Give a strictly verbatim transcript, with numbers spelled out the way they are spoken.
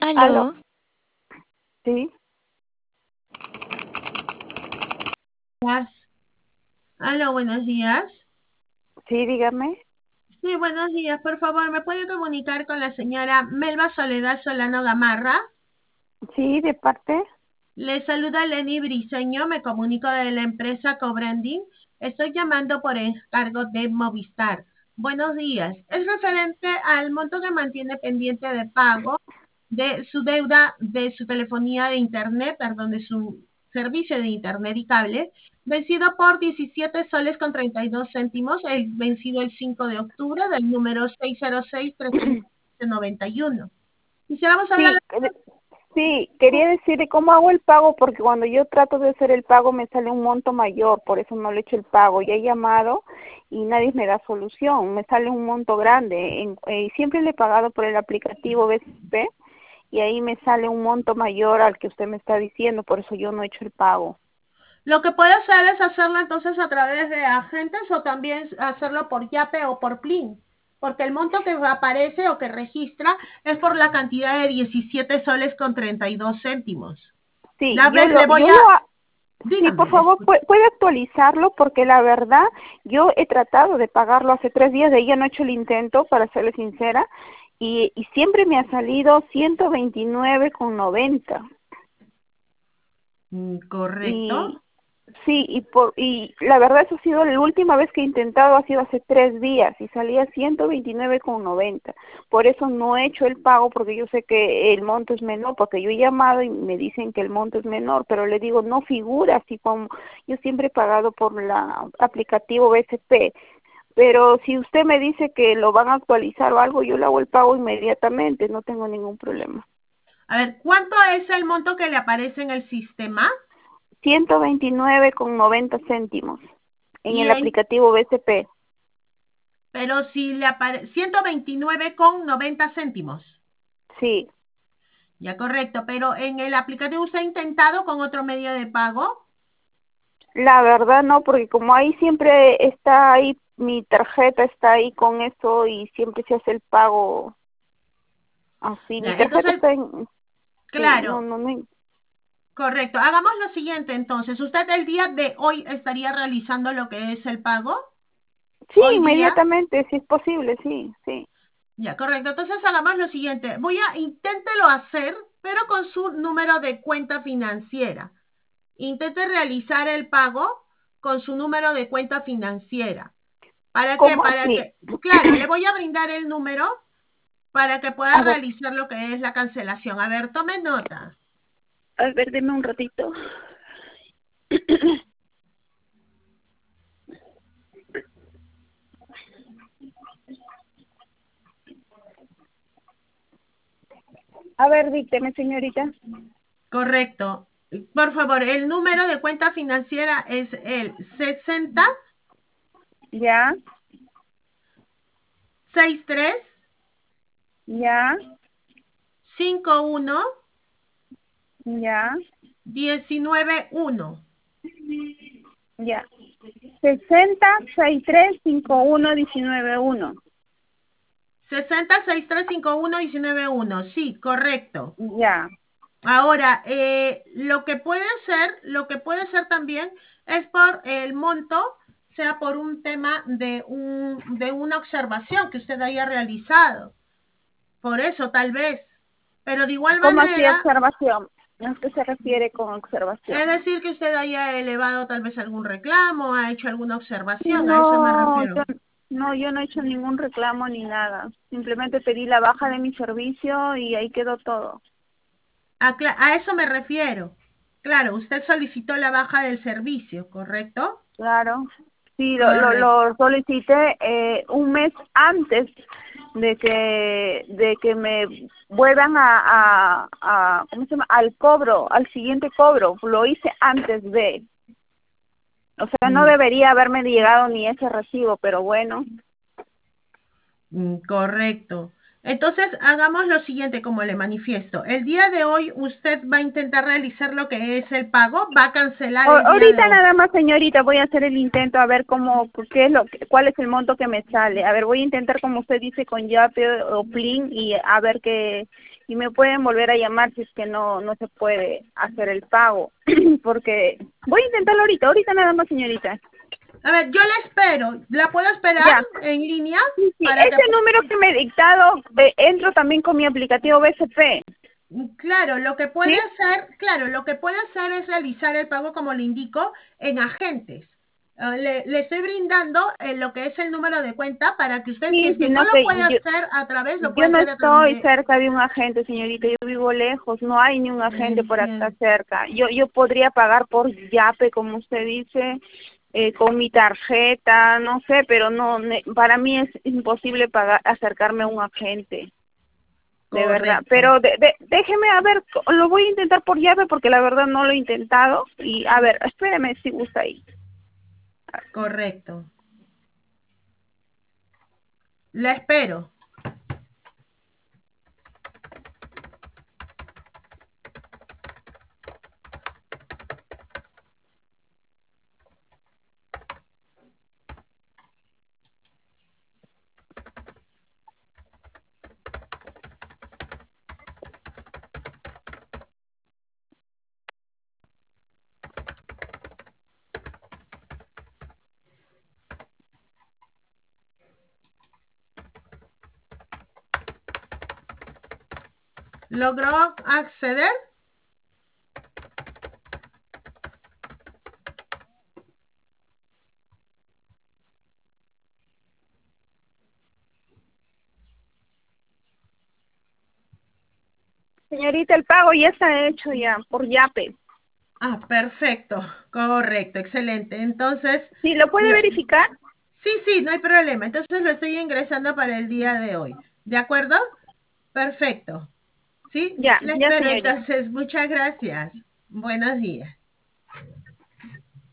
Aló, Aló, sí, días. Aló, buenos días. sí, dígame. Sí, buenos días. Por favor, ¿me puede comunicar con la señora Melba Soledad Solano Gamarra? Sí, de parte. Le saluda Lenny Briseño, me comunico de la empresa Cobranding. Estoy llamando por encargo de Movistar. Buenos días. Es referente al monto que mantiene pendiente de pago de su deuda de su telefonía de internet, perdón, de su servicio de internet y cable, vencido por diecisiete soles con treinta y dos céntimos, el vencido el cinco de octubre del número seis cero seis tres cinco nueve uno. Quisiéramos hablar. Sí, eh, sí, quería decirle cómo hago el pago porque cuando yo trato de hacer el pago me sale un monto mayor, por eso no le he hecho el pago. Ya he llamado y nadie me da solución, me sale un monto grande. En, eh, siempre le he pagado por el aplicativo B C P y ahí me sale un monto mayor al que usted me está diciendo, por eso yo no he hecho el pago. Lo que puede hacer es hacerlo entonces a través de agentes o también hacerlo por Yape o por Plin, porque el monto que aparece o que registra es por la cantidad de diecisiete soles con treinta y dos céntimos. Sí, La yo ve- lo, le voy yo a, lo, ha- sí, dígame, por le favor, escucho. pu- puede actualizarlo porque la verdad yo he tratado de pagarlo hace tres días, de ella no he hecho el intento, para serle sincera, y, y siempre me ha salido ciento veintinueve con noventa. Mm, correcto. Y sí, y por y la verdad eso ha sido la última vez que he intentado, ha sido hace tres días y salía ciento veintinueve con noventa. Por eso no he hecho el pago porque yo sé que el monto es menor, porque yo he llamado y me dicen que el monto es menor, pero le digo no figura así como yo siempre he pagado por la aplicativo B C P. Pero si usted me dice que lo van a actualizar o algo, yo le hago el pago inmediatamente, no tengo ningún problema. A ver, ¿cuánto es el monto que le aparece en el sistema? ciento veintinueve con noventa céntimos en Y el en, aplicativo B C P. pero si le aparece ciento veintinueve con noventa céntimos. Sí, Ya correcto, pero en el aplicativo usted ha intentado con otro medio de pago. la verdad no, porque como ahí siempre está ahí, mi tarjeta está ahí con eso y siempre se hace el pago así. Mi Ya, tarjeta entonces, está en, sí, no, claro, no, no, correcto. Hagamos lo siguiente entonces. ¿Usted el día de hoy estaría realizando lo que es el pago? sí, Hoy día. inmediatamente, si es posible, sí, sí. Ya, correcto. Entonces hagamos lo siguiente. Voy a, inténtelo hacer, pero con su número de cuenta financiera. Intente realizar el pago con su número de cuenta financiera. ¿Para qué? ¿Cómo Para así? que, claro, le voy a brindar el número para que pueda A ver, realizar lo que es la cancelación. A ver, tome nota. a ver, deme un ratito. A ver, dígame, señorita. Correcto. Por favor, el número de cuenta financiera es el sesenta Ya, sesenta y tres ya, cincuenta y uno ya, diecinueve uno. ya. Sesenta sesenta y tres cincuenta y uno diecinueve uno. sesenta sesenta y tres cincuenta y uno diecinueve uno. Sí, correcto. Ya. Ahora, eh, lo que puede ser, lo que puede ser también es por el monto, sea por un tema de, un, de una observación que usted haya realizado. Por eso, tal vez. Pero de igual ¿Cómo así manera, observación? ¿A qué se refiere con observación? es decir, que usted haya elevado tal vez algún reclamo, ha hecho alguna observación, a eso me No, refiero. yo no, yo no he hecho ningún reclamo ni nada. Simplemente pedí la baja de mi servicio y ahí quedó todo. A, a eso me refiero. Claro, usted solicitó la baja del servicio, ¿correcto? Claro. Sí, lo, lo, Correcto. lo solicité eh, un mes antes de que de que me vuelvan a, a, a ¿cómo se llama? Al cobro, al siguiente cobro. Lo hice antes de. O sea, no Mm, debería haberme llegado ni ese recibo, pero bueno. mm, correcto. Entonces, hagamos lo siguiente, como le manifiesto. El día de hoy usted va a intentar realizar lo que es el pago, va a cancelar O- el día de ahorita hoy. nada más, señorita, voy a hacer el intento a ver cómo, qué es lo, que- cuál es el monto que me sale. A ver, voy a intentar, como usted dice, con Yape o Plin y a ver qué, y me pueden volver a llamar si es que no, no se puede hacer el pago, porque voy a intentarlo ahorita, ahorita nada más, señorita. A ver, yo la espero. ¿La puedo esperar Ya. en línea Sí, sí, para que... ese número que me he dictado, eh, entro también con mi aplicativo B C P, Claro, lo que puede ¿sí? hacer, claro, lo que puede hacer es realizar el pago, como le indico, en agentes. Uh, le, le, estoy brindando eh, lo que es el número de cuenta para que usted, si Sí, es que no sino lo que puede yo, hacer a través, lo yo puede no hacer a través estoy de... cerca de un agente, señorita, yo vivo lejos, no hay ni un agente por acá Entiendo. cerca. Yo yo podría pagar por Yape, como usted dice, eh, con mi tarjeta, no sé, pero no, ne- para mí es imposible pagar, acercarme a un agente, de verdad. Correcto. Pero de, de- déjeme, a ver, lo voy a intentar por Yape porque la verdad no lo he intentado. Y a ver, espéreme si gusta ahí. Correcto. La espero. ¿Logró acceder? Señorita, el pago ya está hecho ya, por Yape. Ah, perfecto. Correcto, excelente. Entonces, ¿Sí lo puede lo- verificar? sí, sí, no hay problema. Entonces lo estoy ingresando para el día de hoy. ¿De acuerdo? Perfecto. Sí, Ya, le ya, espero señorita. entonces. Muchas gracias. Buenos días.